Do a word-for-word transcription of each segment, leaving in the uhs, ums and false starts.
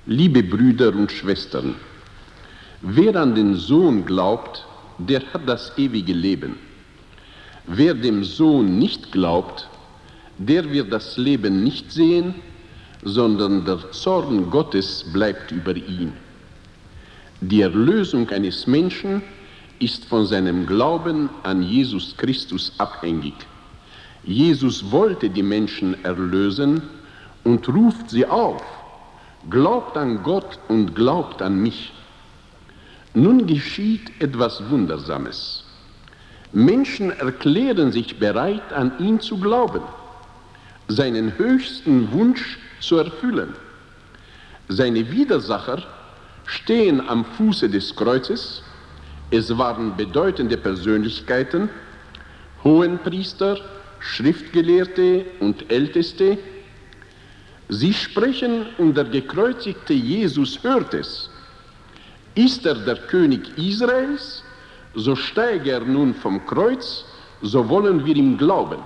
Liebe Brüder und Schwestern, wer an den Sohn glaubt, der hat das ewige Leben. Wer dem Sohn nicht glaubt, der wird das Leben nicht sehen, sondern der Zorn Gottes bleibt über ihn. Die Erlösung eines Menschen ist von seinem Glauben an Jesus Christus abhängig. Jesus wollte die Menschen erlösen und ruft sie auf: Glaubt an Gott und glaubt an mich. Nun geschieht etwas Wundersames. Menschen erklären sich bereit, an ihn zu glauben, seinen höchsten Wunsch zu erfüllen. Seine Widersacher stehen am Fuße des Kreuzes. Es waren bedeutende Persönlichkeiten, Hohenpriester, Schriftgelehrte und Älteste. Sie sprechen und der gekreuzigte Jesus hört es. Ist er der König Israels, so steige er nun vom Kreuz, so wollen wir ihm glauben.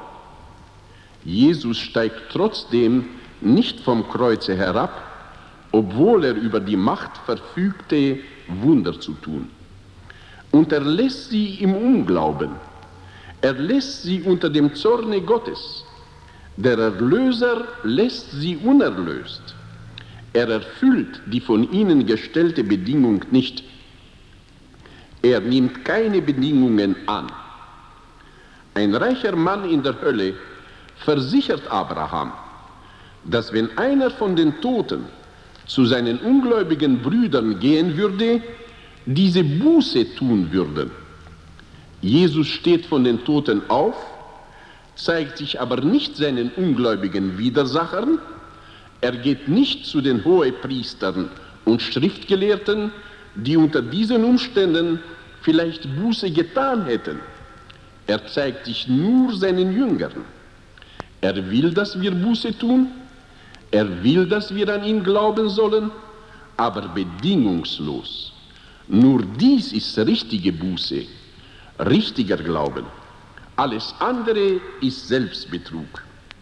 Jesus steigt trotzdem nicht vom Kreuze herab, obwohl er über die Macht verfügte, Wunder zu tun. Und er lässt sie im Unglauben. Er lässt sie unter dem Zorne Gottes. Der Erlöser lässt sie unerlöst. Er erfüllt die von ihnen gestellte Bedingung nicht. Er nimmt keine Bedingungen an. Ein reicher Mann in der Hölle versichert Abraham, dass wenn einer von den Toten zu seinen ungläubigen Brüdern gehen würde, diese Buße tun würden. Jesus steht von den Toten auf, zeigt sich aber nicht seinen ungläubigen Widersachern. Er geht nicht zu den Hohepriestern und Schriftgelehrten, die unter diesen Umständen vielleicht Buße getan hätten. Er zeigt sich nur seinen Jüngern. Er will, dass wir Buße tun. Er will, dass wir an ihn glauben sollen, aber bedingungslos. Nur dies ist richtige Buße, richtiger Glauben. Alles andere ist Selbstbetrug.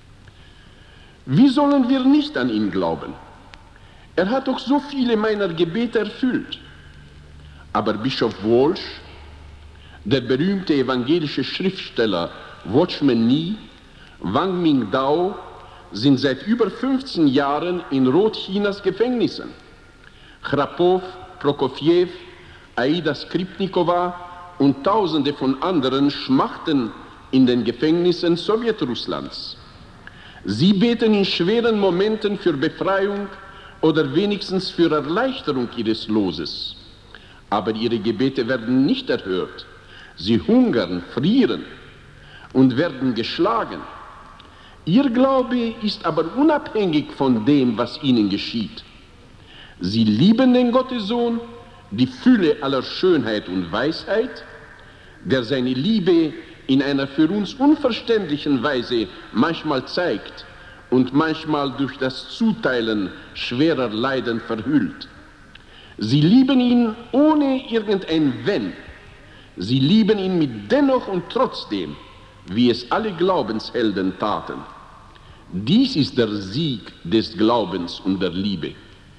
Wie sollen wir nicht an ihn glauben? Er hat doch so viele meiner Gebete erfüllt. Aber Bischof Walsh, der berühmte evangelische Schriftsteller Watchman Nee, Wang Mingdao sind seit über fünfzehn Jahren in Rotchinas Gefängnissen. Chrapow, Prokofjew, Aida Skripnikova und Tausende von anderen schmachten in den Gefängnissen Sowjetrusslands. Sie beten in schweren Momenten für Befreiung oder wenigstens für Erleichterung ihres Loses. Aber ihre Gebete werden nicht erhört. Sie hungern, frieren und werden geschlagen. Ihr Glaube ist aber unabhängig von dem, was ihnen geschieht. Sie lieben den Gottessohn, die Fülle aller Schönheit und Weisheit, der seine Liebe in einer für uns unverständlichen Weise manchmal zeigt und manchmal durch das Zuteilen schwerer Leiden verhüllt. Sie lieben ihn ohne irgendein Wenn. Sie lieben ihn mit dennoch und trotzdem, wie es alle Glaubenshelden taten. Dies ist der Sieg des Glaubens und der Liebe.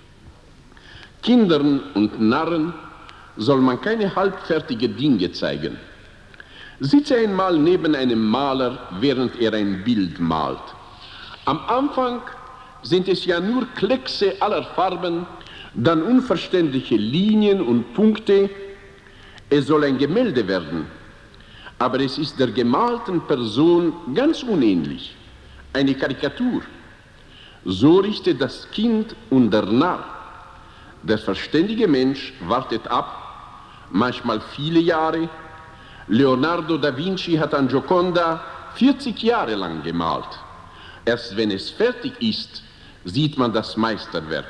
Kindern und Narren soll man keine halbfertige Dinge zeigen. Sitze einmal neben einem Maler, während er ein Bild malt. Am Anfang sind es ja nur Kleckse aller Farben, dann unverständliche Linien und Punkte. Es soll ein Gemälde werden, aber es ist der gemalten Person ganz unähnlich, eine Karikatur. So richtet das Kind und der Narr. Der verständige Mensch wartet ab, manchmal viele Jahre. Leonardo da Vinci hat an Gioconda vierzig Jahre lang gemalt. Erst wenn es fertig ist, sieht man das Meisterwerk.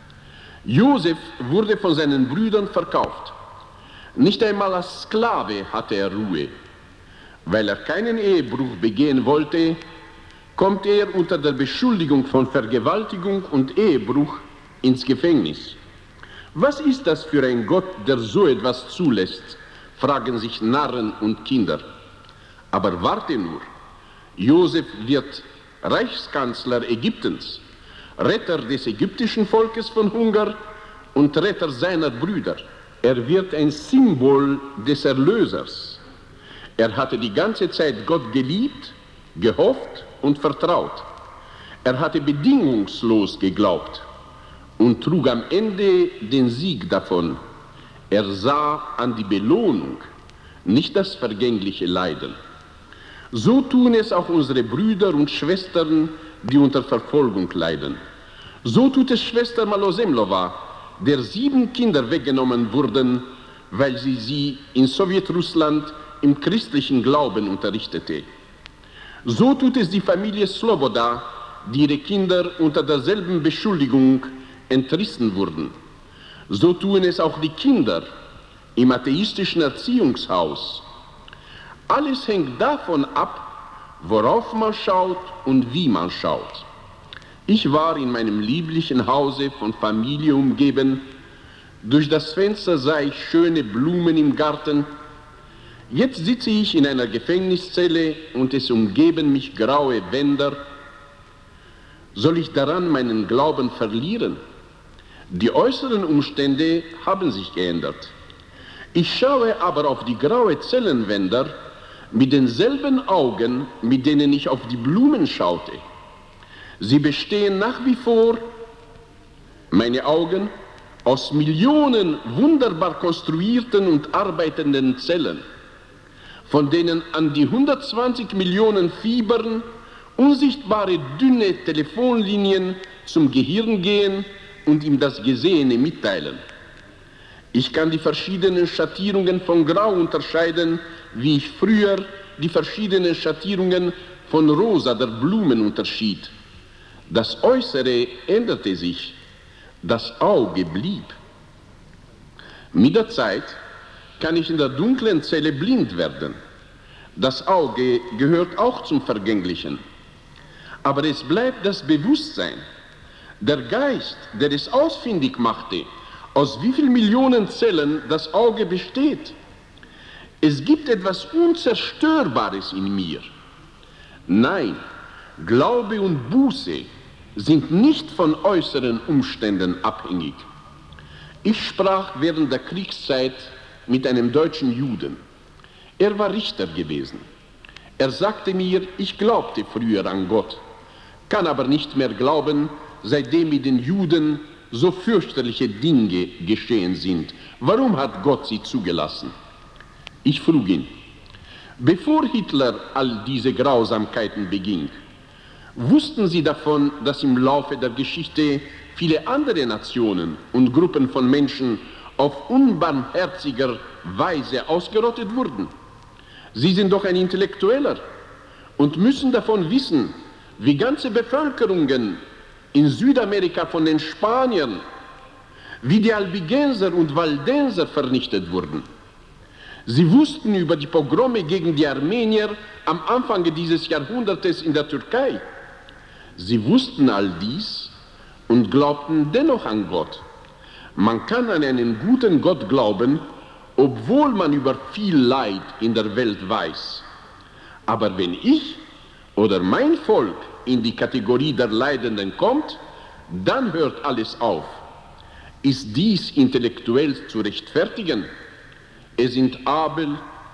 Josef wurde von seinen Brüdern verkauft. Nicht einmal als Sklave hatte er Ruhe. Weil er keinen Ehebruch begehen wollte, kommt er unter der Beschuldigung von Vergewaltigung und Ehebruch ins Gefängnis. Was ist das für ein Gott, der so etwas zulässt, fragen sich Narren und Kinder. Aber warte nur, Josef wird Reichskanzler Ägyptens. Retter des ägyptischen Volkes von Hunger und Retter seiner Brüder. Er wird ein Symbol des Erlösers. Er hatte die ganze Zeit Gott geliebt, gehofft und vertraut. Er hatte bedingungslos geglaubt und trug am Ende den Sieg davon. Er sah an die Belohnung, nicht das vergängliche Leiden. So tun es auch unsere Brüder und Schwestern, die unter Verfolgung leiden. So tut es Schwester Malosemlova, der sieben Kinder weggenommen wurden, weil sie sie in Sowjetrussland im christlichen Glauben unterrichtete. So tut es die Familie Sloboda, die ihre Kinder unter derselben Beschuldigung entrissen wurden. So tun es auch die Kinder im atheistischen Erziehungshaus. Alles hängt davon ab, worauf man schaut und wie man schaut. Ich war in meinem lieblichen Hause von Familie umgeben. Durch das Fenster sah ich schöne Blumen im Garten. Jetzt sitze ich in einer Gefängniszelle und es umgeben mich graue Wände. Soll ich daran meinen Glauben verlieren? Die äußeren Umstände haben sich geändert. Ich schaue aber auf die graue Zellenwände mit denselben Augen, mit denen ich auf die Blumen schaute. Sie bestehen nach wie vor, meine Augen, aus Millionen wunderbar konstruierten und arbeitenden Zellen, von denen an die hundertzwanzig Millionen Fibern unsichtbare dünne Telefonlinien zum Gehirn gehen und ihm das Gesehene mitteilen. Ich kann die verschiedenen Schattierungen von Grau unterscheiden, wie ich früher die verschiedenen Schattierungen von Rosa der Blumen unterschied. Das Äußere änderte sich, das Auge blieb. Mit der Zeit kann ich in der dunklen Zelle blind werden. Das Auge gehört auch zum Vergänglichen. Aber es bleibt das Bewusstsein. Der Geist, der es ausfindig machte, aus wie vielen Millionen Zellen das Auge besteht. Es gibt etwas Unzerstörbares in mir. Nein, Glaube und Buße sind nicht von äußeren Umständen abhängig. Ich sprach während der Kriegszeit mit einem deutschen Juden. Er war Richter gewesen. Er sagte mir, ich glaubte früher an Gott, kann aber nicht mehr glauben, seitdem mit den Juden so fürchterliche Dinge geschehen sind. Warum hat Gott sie zugelassen? Ich frug ihn, bevor Hitler all diese Grausamkeiten beging, wussten Sie davon, dass im Laufe der Geschichte viele andere Nationen und Gruppen von Menschen auf unbarmherziger Weise ausgerottet wurden? Sie sind doch ein Intellektueller und müssen davon wissen, wie ganze Bevölkerungen in Südamerika von den Spaniern, wie die Albigenser und Waldenser vernichtet wurden. Sie wussten über die Pogrome gegen die Armenier am Anfang dieses Jahrhunderts in der Türkei. Sie wussten all dies und glaubten dennoch an Gott. Man kann an einen guten Gott glauben, obwohl man über viel Leid in der Welt weiß. Aber wenn ich oder mein Volk in die Kategorie der Leidenden kommt, dann hört alles auf. Ist dies intellektuell zu rechtfertigen? Es sind Abel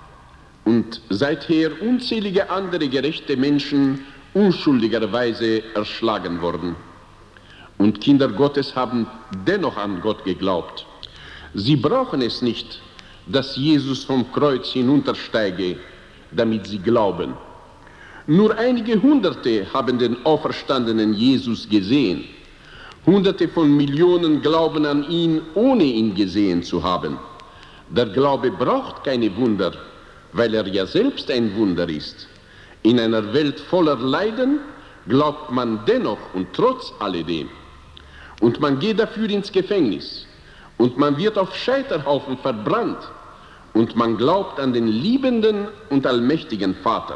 und seither unzählige andere gerechte Menschen unschuldigerweise erschlagen worden. Und Kinder Gottes haben dennoch an Gott geglaubt. Sie brauchen es nicht, dass Jesus vom Kreuz hinuntersteige, damit sie glauben. Nur einige Hunderte haben den auferstandenen Jesus gesehen. Hunderte von Millionen glauben an ihn, ohne ihn gesehen zu haben. Der Glaube braucht keine Wunder, weil er ja selbst ein Wunder ist. In einer Welt voller Leiden glaubt man dennoch und trotz alledem. Und man geht dafür ins Gefängnis. Und man wird auf Scheiterhaufen verbrannt. Und man glaubt an den liebenden und allmächtigen Vater.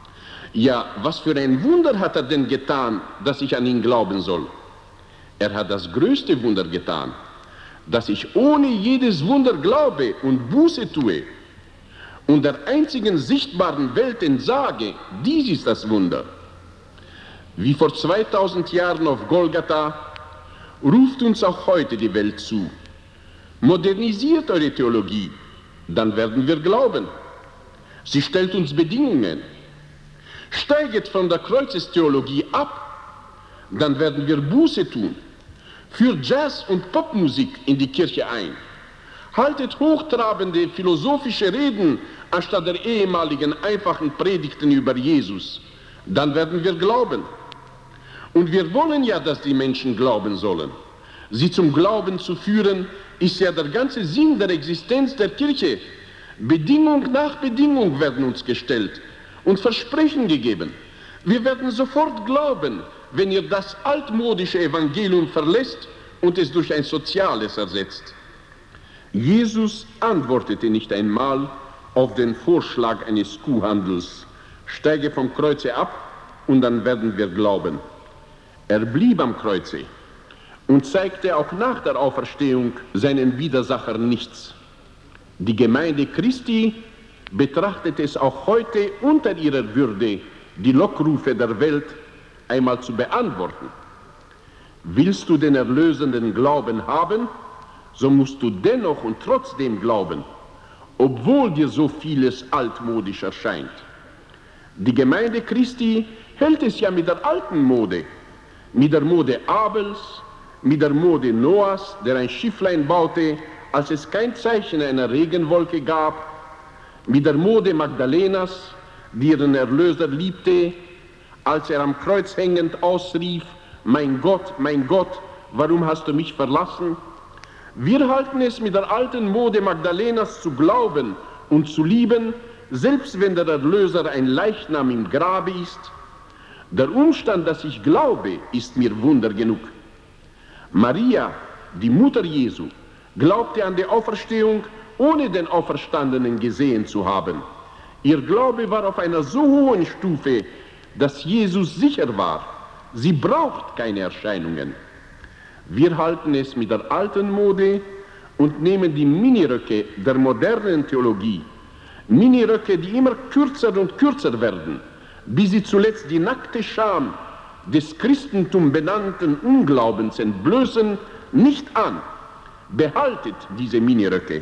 Ja, was für ein Wunder hat er denn getan, dass ich an ihn glauben soll? Er hat das größte Wunder getan, dass ich ohne jedes Wunder glaube und Buße tue und der einzigen sichtbaren Welt entsage. Dies ist das Wunder. wie vor zweitausend Jahren auf Golgatha, ruft uns auch heute die Welt zu. Modernisiert eure Theologie, dann werden wir glauben. Sie stellt uns Bedingungen. Steiget von der Kreuzestheologie ab, dann werden wir Buße tun. Führt Jazz- und Popmusik in die Kirche ein. Haltet hochtrabende philosophische Reden anstatt der ehemaligen einfachen Predigten über Jesus. Dann werden wir glauben. Und wir wollen ja, dass die Menschen glauben sollen. Sie zum Glauben zu führen, ist ja der ganze Sinn der Existenz der Kirche. Bedingung nach Bedingung werden uns gestellt und Versprechen gegeben. Wir werden sofort glauben, wenn ihr das altmodische Evangelium verlässt und es durch ein soziales ersetzt. Jesus antwortete nicht einmal auf den Vorschlag eines Kuhhandels, steige vom Kreuze ab und dann werden wir glauben. Er blieb am Kreuze und zeigte auch nach der Auferstehung seinen Widersachern nichts. Die Gemeinde Christi betrachtet es auch heute unter ihrer Würde, die Lockrufe der Welt einmal zu beantworten. Willst du den erlösenden Glauben haben, so musst du dennoch und trotzdem glauben, obwohl dir so vieles altmodisch erscheint. Die Gemeinde Christi hält es ja mit der alten Mode, mit der Mode Abels, mit der Mode Noahs, der ein Schifflein baute, als es kein Zeichen einer Regenwolke gab, mit der Mode Magdalenas, die ihren Erlöser liebte, als er am Kreuz hängend ausrief, mein Gott, mein Gott, warum hast du mich verlassen? Wir halten es mit der alten Mode Magdalenas zu glauben und zu lieben, selbst wenn der Erlöser ein Leichnam im Grabe ist. Der Umstand, dass ich glaube, ist mir Wunder genug. Maria, die Mutter Jesu, glaubte an die Auferstehung, ohne den Auferstandenen gesehen zu haben. Ihr Glaube war auf einer so hohen Stufe, dass Jesus sicher war, sie braucht keine Erscheinungen. Wir halten es mit der alten Mode und nehmen die Miniröcke der modernen Theologie, Miniröcke, die immer kürzer und kürzer werden, bis sie zuletzt die nackte Scham des Christentum benannten Unglaubens entblößen, nicht an. Behaltet diese Miniröcke.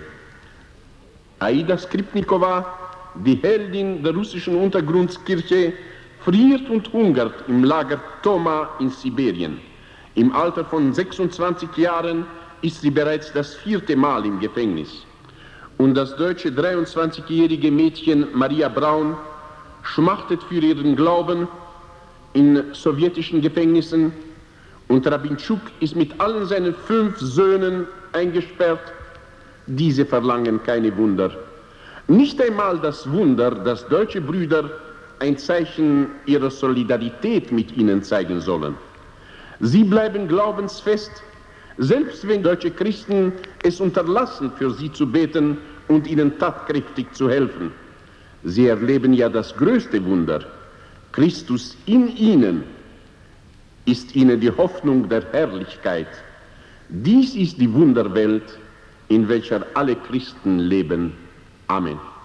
Aida Skripnikova, die Heldin der russischen Untergrundskirche, friert und hungert im Lager Toma in Sibirien. Im Alter von sechsundzwanzig Jahren ist sie bereits das vierte Mal im Gefängnis. Und das deutsche dreiundzwanzigjährige Mädchen Maria Braun schmachtet für ihren Glauben in sowjetischen Gefängnissen und Rabinczuk ist mit allen seinen fünf Söhnen eingesperrt. Diese verlangen keine Wunder. Nicht einmal das Wunder, dass deutsche Brüder ein Zeichen ihrer Solidarität mit ihnen zeigen sollen. Sie bleiben glaubensfest, selbst wenn deutsche Christen es unterlassen, für sie zu beten und ihnen tatkräftig zu helfen. Sie erleben ja das größte Wunder. Christus in ihnen ist ihnen die Hoffnung der Herrlichkeit. Dies ist die Wunderwelt, in welcher alle Christen leben. Amen.